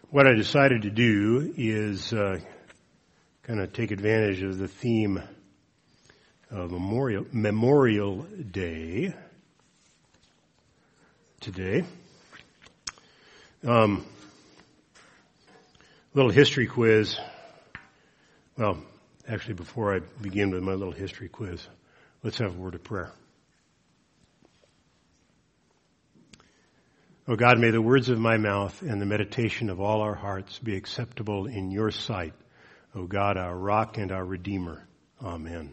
What I decided to do is kind of take advantage of the theme of Memorial Day today. Little history quiz. Well, actually, before I begin with my little history quiz, let's have a word of prayer. O God, may the words of my mouth and the meditation of all our hearts be acceptable in your sight, O God, our rock and our redeemer. Amen.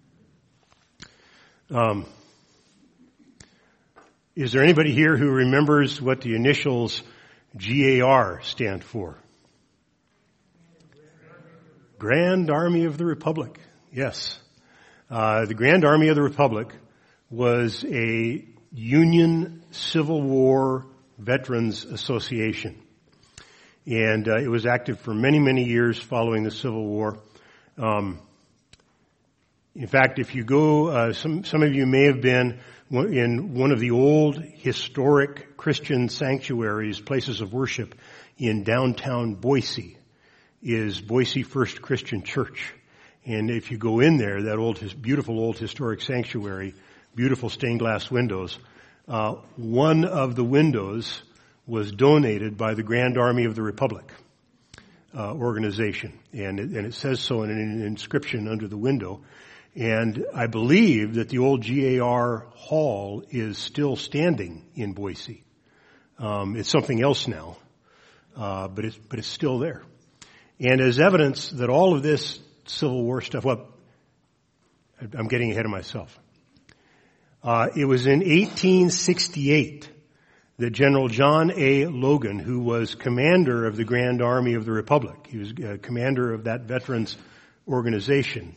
Is there anybody here who remembers what the initials GAR stand for? Grand Army of the Republic. Yes. The Grand Army of the Republic was a Union Civil War Veterans Association. And it was active for many, many years following the Civil War. In fact, if you go, some of you may have been in one of the old historic Christian sanctuaries, places of worship in downtown Boise, is Boise First Christian Church. And if you go in there, that beautiful old historic sanctuary, beautiful stained glass windows, one of the windows was donated by the Grand Army of the Republic organization. And it says so in an inscription under the window. And I believe that the old GAR Hall is still standing in Boise. It's something else now, but it's still there. And as evidence that all of this Civil War stuff, well, I'm getting ahead of myself. It was in 1868 that General John A. Logan, who was commander of the Grand Army of the Republic, he was commander of that veterans organization,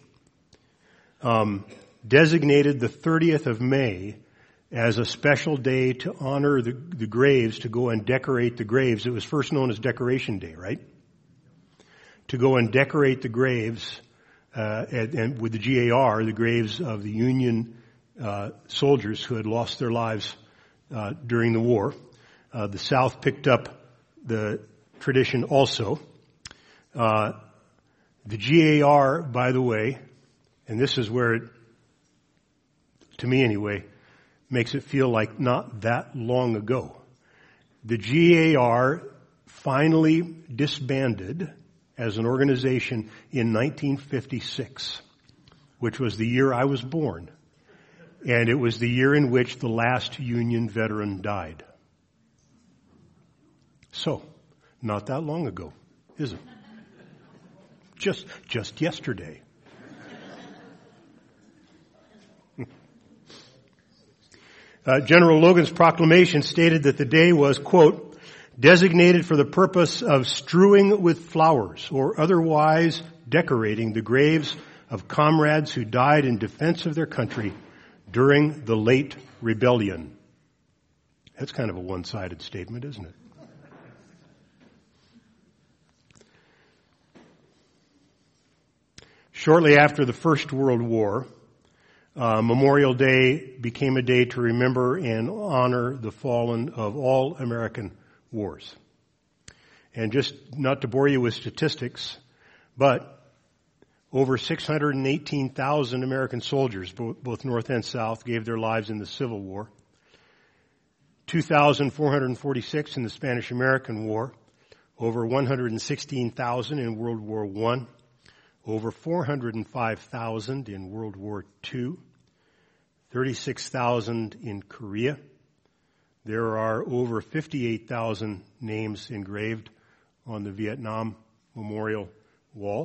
designated the 30th of May as a special day to honor the graves, to go and decorate the graves. It was first known as Decoration Day, right? To go and decorate the graves, and with the GAR, the graves of the Union soldiers who had lost their lives during the war. The South picked up the tradition also. The GAR, by the way, and this is where it, to me anyway, makes it feel like not that long ago. The GAR finally disbanded as an organization in 1956, which was the year I was born. And it was the year in which the last Union veteran died. So, not that long ago, is it? Just yesterday. General Logan's proclamation stated that the day was, quote, designated for the purpose of strewing with flowers or otherwise decorating the graves of comrades who died in defense of their country during the late rebellion. That's kind of a one-sided statement, isn't it? Shortly after the First World War, Memorial Day became a day to remember and honor the fallen of all American wars. And just not to bore you with statistics, but over 618,000 American soldiers, both North and South, gave their lives in the Civil War. 2,446 in the Spanish-American War. Over 116,000 in World War I. Over 405,000 in World War II. 36,000 in Korea. There are over 58,000 names engraved on the Vietnam Memorial Wall.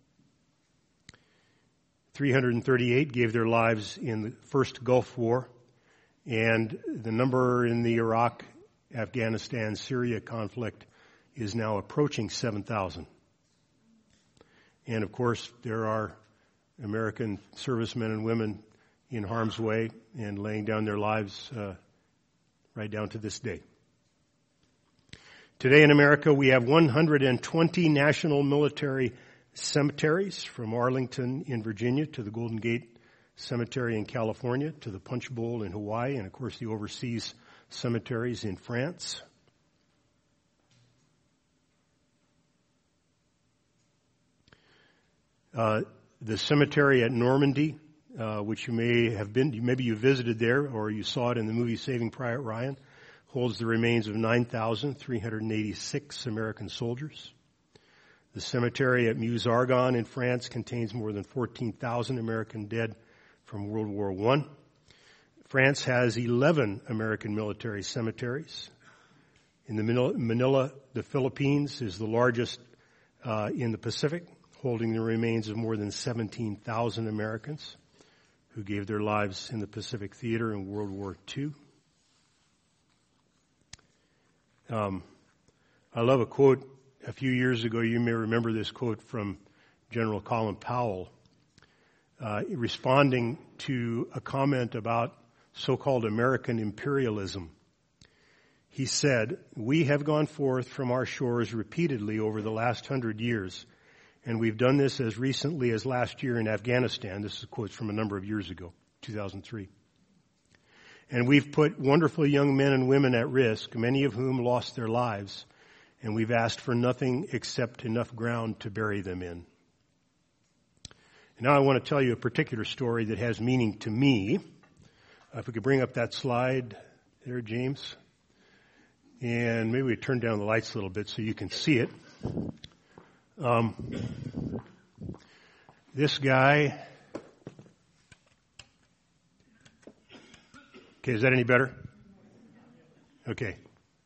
338 gave their lives in the first Gulf War, and the number in the Iraq, Afghanistan, Syria conflict is now approaching 7,000. And of course, there are American servicemen and women in harm's way and laying down their lives right down to this day. Today in America, we have 120 national military cemeteries, from Arlington in Virginia to the Golden Gate Cemetery in California to the Punch Bowl in Hawaii, and of course the overseas cemeteries in France. The cemetery at Normandy, which maybe you visited there or you saw it in the movie Saving Private Ryan, holds the remains of 9,386 American soldiers. The cemetery at Meuse-Argonne in France contains more than 14,000 American dead from World War I. France has 11 American military cemeteries. In Manila, the Philippines is the largest in the Pacific, holding the remains of more than 17,000 Americans who gave their lives in the Pacific Theater in World War II. I love a quote a few years ago. You may remember this quote from General Colin Powell, responding to a comment about so-called American imperialism. He said, "We have gone forth from our shores repeatedly over the last 100 years, and we've done this as recently as last year in Afghanistan." This is quotes from a number of years ago, 2003. "And we've put wonderful young men and women at risk, many of whom lost their lives, and we've asked for nothing except enough ground to bury them in." And now I want to tell you a particular story that has meaning to me. If we could bring up that slide there, James. And maybe we turn down the lights a little bit so you can see it. This guy. Okay, is that any better? Okay.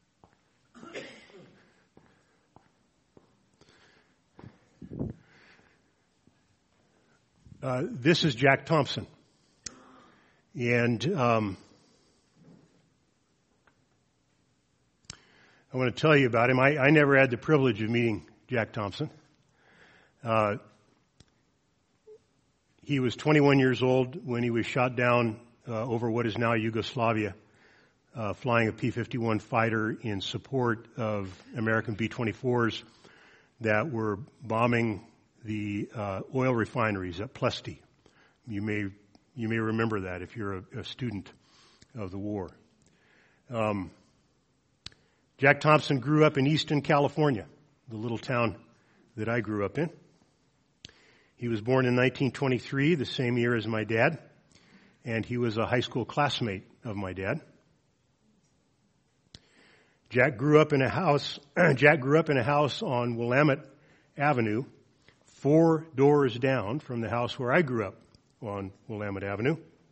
This is Jack Thompson. And I want to tell you about him. I never had the privilege of meeting Jack Thompson. He was 21 years old when he was shot down over what is now Yugoslavia, flying a P-51 fighter in support of American B-24s that were bombing the oil refineries at Ploesti. You may remember that if you're a student of the war. Jack Thompson grew up in Easton, California, the little town that I grew up in. He was born in 1923, the same year as my dad, and he was a high school classmate of my dad. Jack grew up in a house on Willamette Avenue, 4 doors down from the house where I grew up on Willamette Avenue.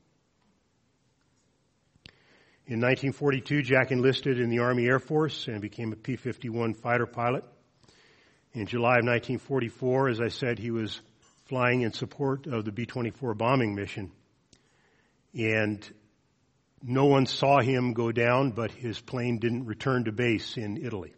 In 1942, Jack enlisted in the Army Air Force and became a P-51 fighter pilot. In July of 1944, as I said, he was flying in support of the B-24 bombing mission. And no one saw him go down, but his plane didn't return to base in Italy.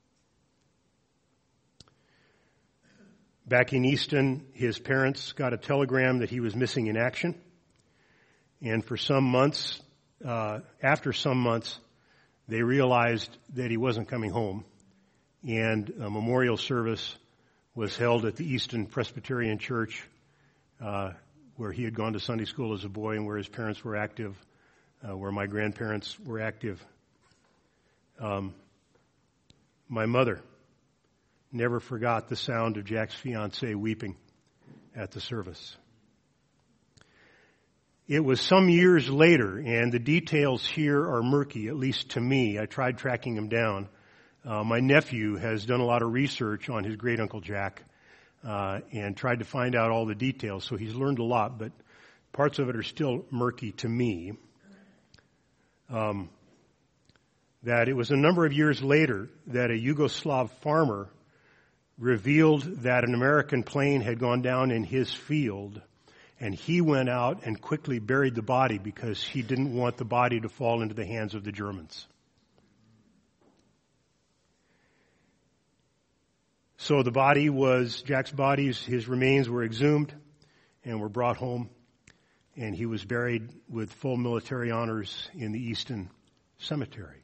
Back in Easton, his parents got a telegram that he was missing in action. And for some months, after some months, they realized that he wasn't coming home. And a memorial service was held at the Easton Presbyterian Church, where he had gone to Sunday school as a boy and where his parents were active, where my grandparents were active. My mother never forgot the sound of Jack's fiancée weeping at the service. It was some years later, and the details here are murky, at least to me. I tried tracking him down. My nephew has done a lot of research on his great Uncle Jack and tried to find out all the details, so he's learned a lot, but parts of it are still murky to me. That it was a number of years later that a Yugoslav farmer revealed that an American plane had gone down in his field, and he went out and quickly buried the body because he didn't want the body to fall into the hands of the Germans. So Jack's bodies, his remains were exhumed and were brought home, and he was buried with full military honors in the Easton Cemetery.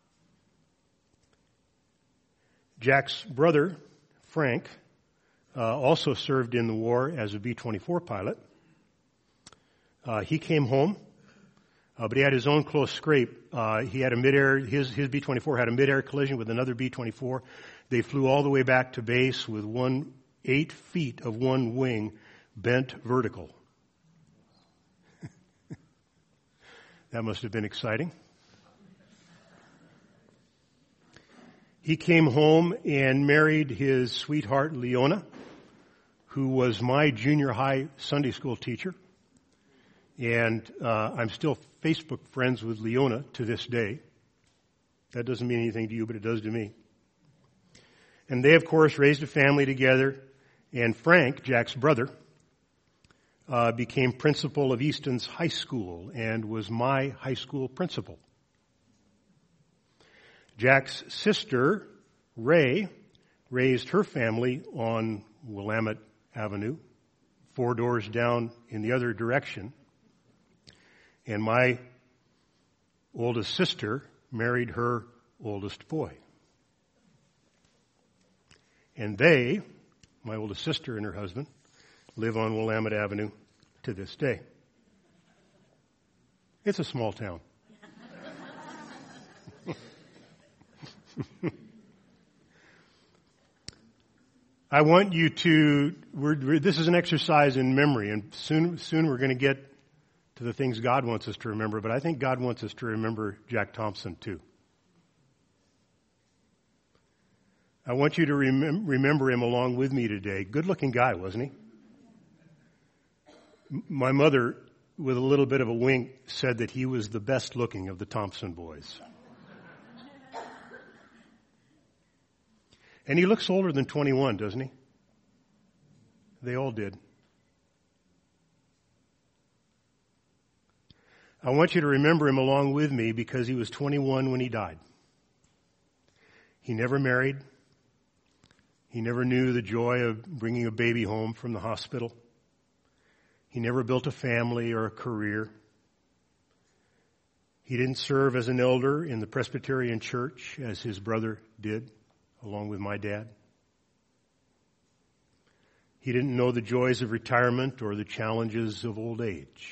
Jack's brother, Frank, also served in the war as a B-24 pilot. He came home, but he had his own close scrape. He had his B-24 had a mid-air collision with another B-24. They flew all the way back to base with one 8 feet of one wing bent vertical. That must have been exciting. He came home and married his sweetheart, Leona, who was my junior high Sunday school teacher. And I'm still Facebook friends with Leona to this day. That doesn't mean anything to you, but it does to me. And they, of course, raised a family together. And Frank, Jack's brother, became principal of Easton's high school and was my high school principal. Jack's sister, Ray, raised her family on Willamette Avenue, 4 doors down in the other direction. And my oldest sister married her oldest boy. And they, my oldest sister and her husband, live on Willamette Avenue to this day. It's a small town. I want you to, this is an exercise in memory, and soon we're going to get to the things God wants us to remember, but I think God wants us to remember Jack Thompson too. I want you to remember him along with me today. Good-looking guy, wasn't he? My mother, with a little bit of a wink, said that he was the best-looking of the Thompson boys. And he looks older than 21, doesn't he? They all did. I want you to remember him along with me because he was 21 when he died. He never married. He never knew the joy of bringing a baby home from the hospital. He never built a family or a career. He didn't serve as an elder in the Presbyterian church as his brother did, along with my dad. He didn't know the joys of retirement or the challenges of old age.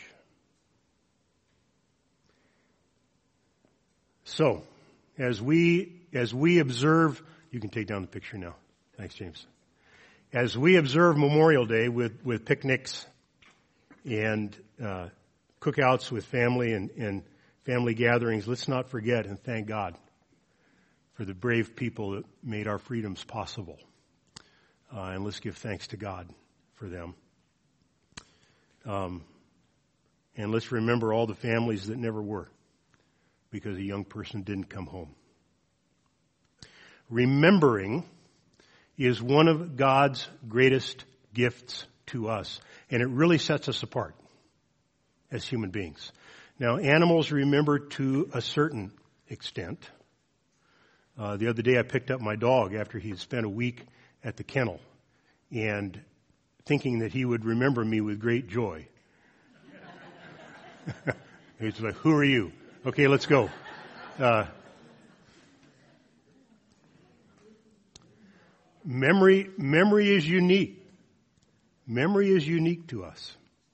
So, as we observe, you can take down the picture now. Thanks, James. As we observe Memorial Day with picnics and cookouts with family and family gatherings, let's not forget and thank God for the brave people that made our freedoms possible. And let's give thanks to God for them. And let's remember all the families that never were because a young person didn't come home. Remembering is one of God's greatest gifts to us, and it really sets us apart as human beings. Now, animals remember to a certain extent. The other day I picked up my dog after he had spent a week at the kennel and thinking that he would remember me with great joy. He's like, "Who are you?" "Okay, let's go." Memory is unique. Memory is unique to us.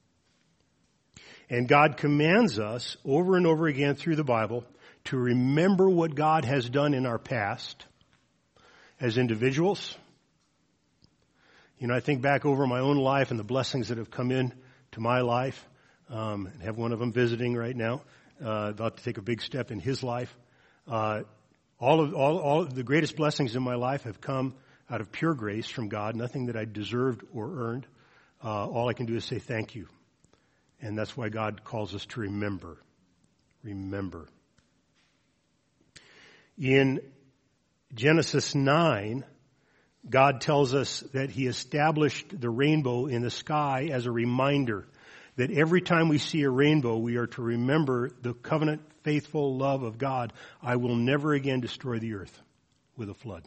And God commands us over and over again through the Bible to remember what God has done in our past as individuals. You know, I think back over my own life and the blessings that have come in to my life. And have one of them visiting right now, about to take a big step in his life. All of the greatest blessings in my life have come out of pure grace from God, nothing that I deserved or earned. All I can do is say thank you. And that's why God calls us to remember. Remember. In Genesis 9, God tells us that He established the rainbow in the sky as a reminder that every time we see a rainbow, we are to remember the covenant, faithful love of God. I will never again destroy the earth with a flood.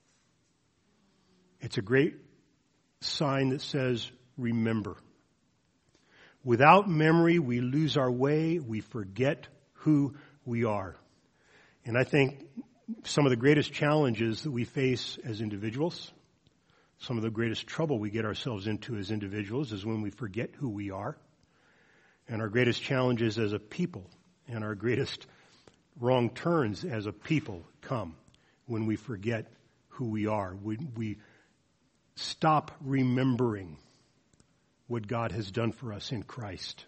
It's a great sign that says, remember. Without memory, we lose our way. We forget who we are. And I think some of the greatest challenges that we face as individuals, some of the greatest trouble we get ourselves into as individuals is when we forget who we are. And our greatest challenges as a people and our greatest wrong turns as a people come when we forget who we are. We stop remembering what God has done for us in Christ.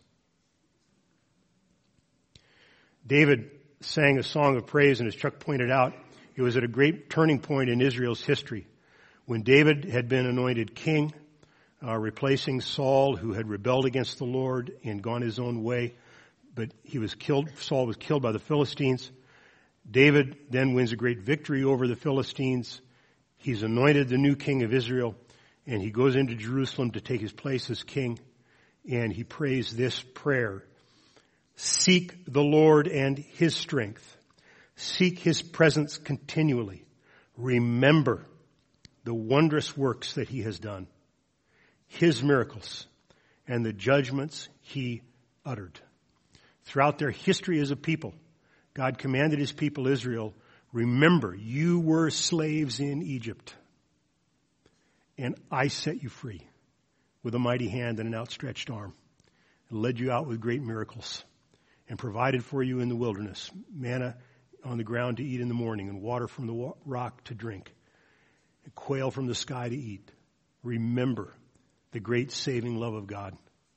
David sang a song of praise, and as Chuck pointed out, it was at a great turning point in Israel's history. When David had been anointed king, replacing Saul, who had rebelled against the Lord and gone his own way, but he was killed. Saul was killed by the Philistines. David then wins a great victory over the Philistines. He's anointed the new king of Israel, and he goes into Jerusalem to take his place as king, and he prays this prayer: seek the Lord and his strength. Seek his presence continually. Remember the wondrous works that he has done, his miracles, and the judgments he uttered. Throughout their history as a people, God commanded his people Israel, remember, you were slaves in Egypt, and I set you free with a mighty hand and an outstretched arm, and led you out with great miracles, and provided for you in the wilderness manna on the ground to eat in the morning, and water from the rock to drink, and quail from the sky to eat. Remember the great saving love of God.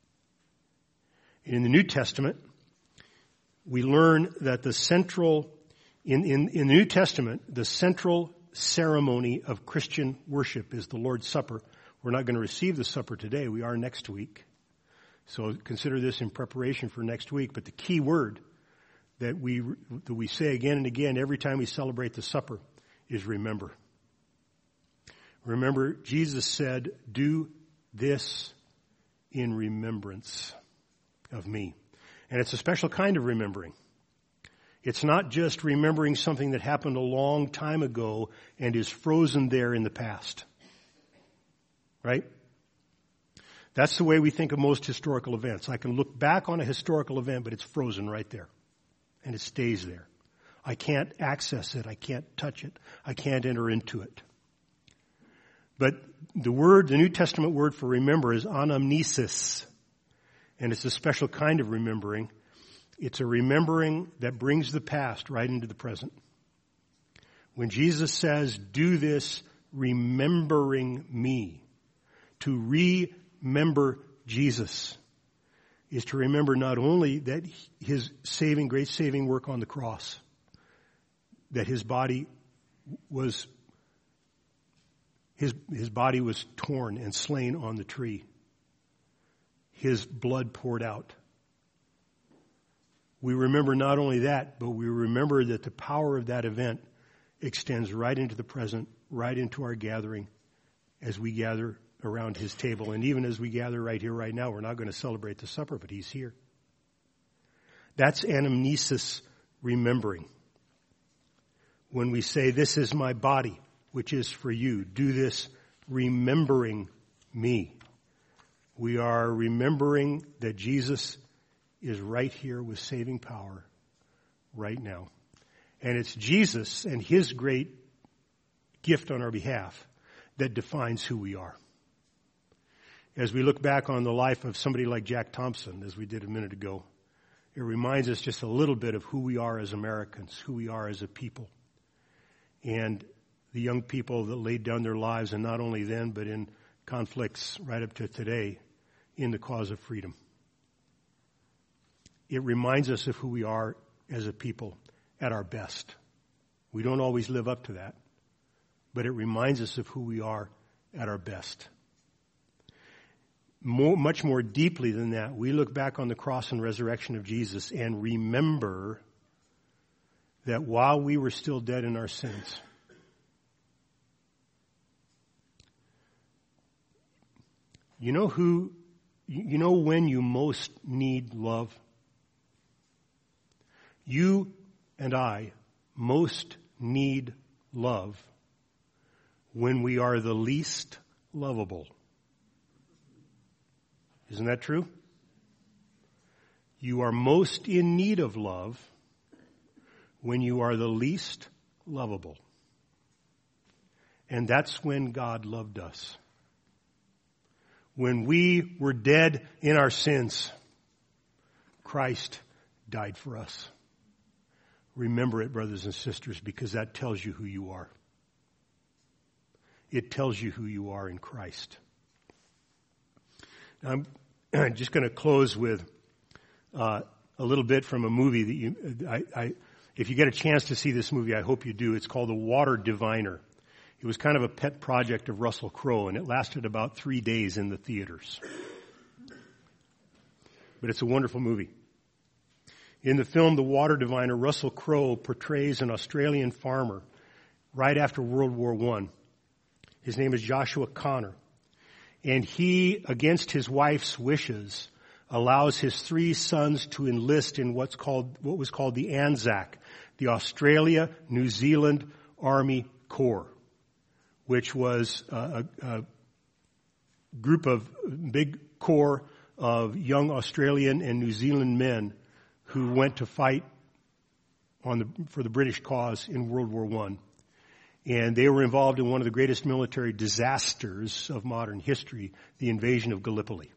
In the New Testament, we learn that in the New Testament, the central ceremony of Christian worship is the Lord's Supper. We're not going to receive the supper today. We are next week. So consider this in preparation for next week. But the key word that we say again and again every time we celebrate the supper is remember. Remember, Jesus said, do this in remembrance of me. And it's a special kind of remembering. It's not just remembering something that happened a long time ago and is frozen there in the past. Right? That's the way we think of most historical events. I can look back on a historical event, but it's frozen right there. And it stays there. I can't access it. I can't touch it. I can't enter into it. But the New Testament word for remember is anamnesis. And it's a special kind of remembering. It's a remembering that brings the past right into the present. When Jesus says, do this remembering me, to remember Jesus is to remember not only that his great saving work on the cross, that his body was torn and slain on the tree. His blood poured out. We remember not only that, but we remember that the power of that event extends right into the present, right into our gathering as we gather around his table. And even as we gather right here, right now, we're not going to celebrate the supper, but he's here. That's anamnesis, remembering. When we say, this is my body, which is for you, do this remembering me. We are remembering that Jesus is right here with saving power right now. And it's Jesus and his great gift on our behalf that defines who we are. As we look back on the life of somebody like Jack Thompson, as we did a minute ago, it reminds us just a little bit of who we are as Americans, who we are as a people. And the young people that laid down their lives, and not only then, but in conflicts right up to today, in the cause of freedom. It reminds us of who we are as a people at our best. We don't always live up to that, but it reminds us of who we are at our best. Much more deeply than that, we look back on the cross and resurrection of Jesus and remember that while we were still dead in our sins, you know when you most need love? You and I most need love when we are the least lovable. Isn't that true? You are most in need of love when you are the least lovable. And that's when God loved us. When we were dead in our sins, Christ died for us. Remember it, brothers and sisters, because that tells you who you are. It tells you who you are in Christ. Now, I'm just going to close with a little bit from a movie that if you get a chance to see this movie, I hope you do. It's called The Water Diviner. It was kind of a pet project of Russell Crowe, and it lasted about 3 days in the theaters. But it's a wonderful movie. In the film The Water Diviner, Russell Crowe portrays an Australian farmer right after World War I. His name is Joshua Connor. And he, against his wife's wishes, allows his 3 sons to enlist in what was called the ANZAC, the Australia New Zealand Army Corps, which was a group of big corps of young Australian and New Zealand men who went to fight for the British cause in World War I. And they were involved in one of the greatest military disasters of modern history, the invasion of Gallipoli.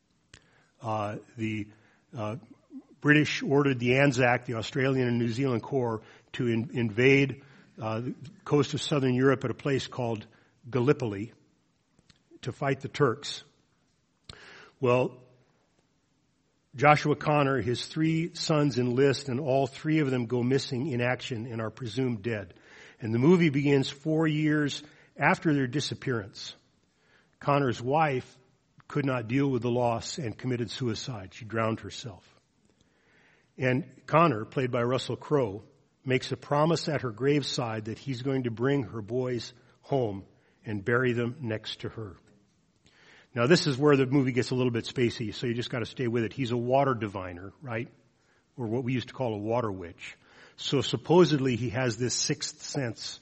The British ordered the ANZAC, the Australian and New Zealand Corps, to invade the coast of southern Europe at a place called Gallipoli to fight the Turks. Well, Joshua Connor, his 3 sons enlist, and all 3 of them go missing in action and are presumed dead. And the movie begins 4 years after their disappearance. Connor's wife could not deal with the loss and committed suicide. She drowned herself. And Connor, played by Russell Crowe, makes a promise at her graveside that he's going to bring her boys home and bury them next to her. Now, this is where the movie gets a little bit spacey, so you just got to stay with it. He's a water diviner, right? Or what we used to call a water witch. So supposedly he has this 6th sense.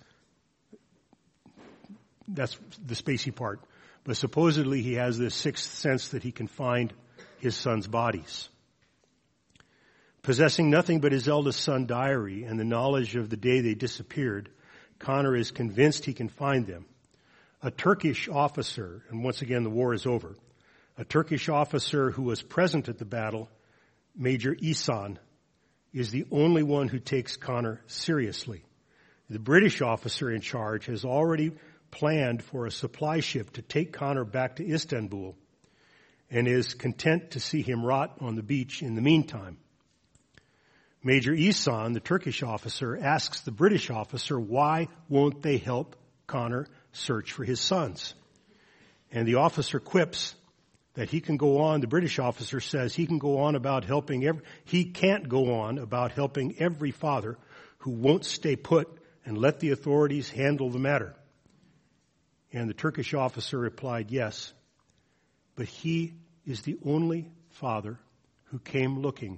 That's the spacey part. But supposedly he has this 6th sense that he can find his sons' bodies. Possessing nothing but his eldest son diary and the knowledge of the day they disappeared, Connor is convinced he can find them. A Turkish officer, and once again the war is over, a Turkish officer who was present at the battle, Major Ihsan, is the only one who takes Connor seriously. The British officer in charge has already planned for a supply ship to take Connor back to Istanbul and is content to see him rot on the beach in the meantime. Major Ihsan, the Turkish officer, asks the British officer why won't they help Connor search for his sons. And the officer quips that he can go on, the British officer says he can go on about he can't go on about helping every father who won't stay put and let the authorities handle the matter. And the Turkish officer replied, yes, but he is the only father who came looking.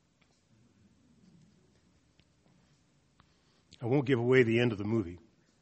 I won't give away the end of the movie,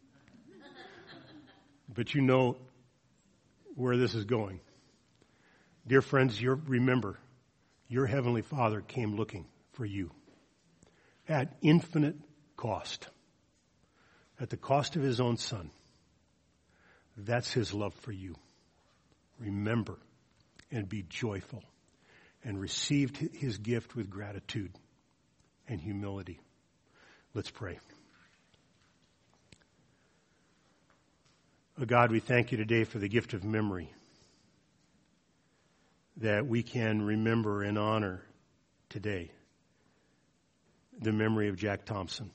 but you know where this is going. Dear friends, remember, your Heavenly Father came looking for you at infinite cost, at the cost of His own Son. That's His love for you. Remember and be joyful and receive His gift with gratitude and humility. Let's pray. Oh God, we thank you today for the gift of memory, that we can remember and honor today the memory of Jack Thompson.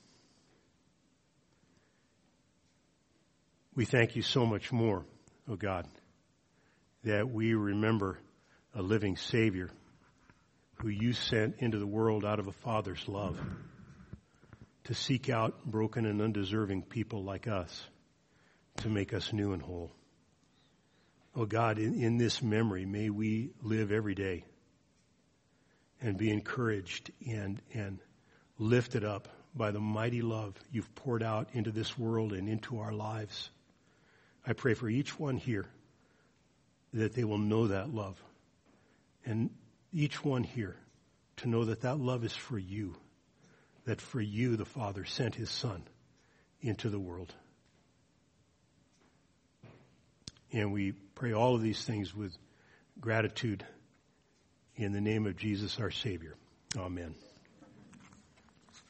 We thank you so much more, oh God, that we remember a living Savior who you sent into the world out of a Father's love to seek out broken and undeserving people like us, to make us new and whole. Oh God, in this memory, may we live every day and be encouraged and lifted up by the mighty love you've poured out into this world and into our lives. I pray for each one here that they will know that love, and each one here to know that that love is for you, that for you the Father sent His Son into the world. And we pray all of these things with gratitude in the name of Jesus our Savior. Amen.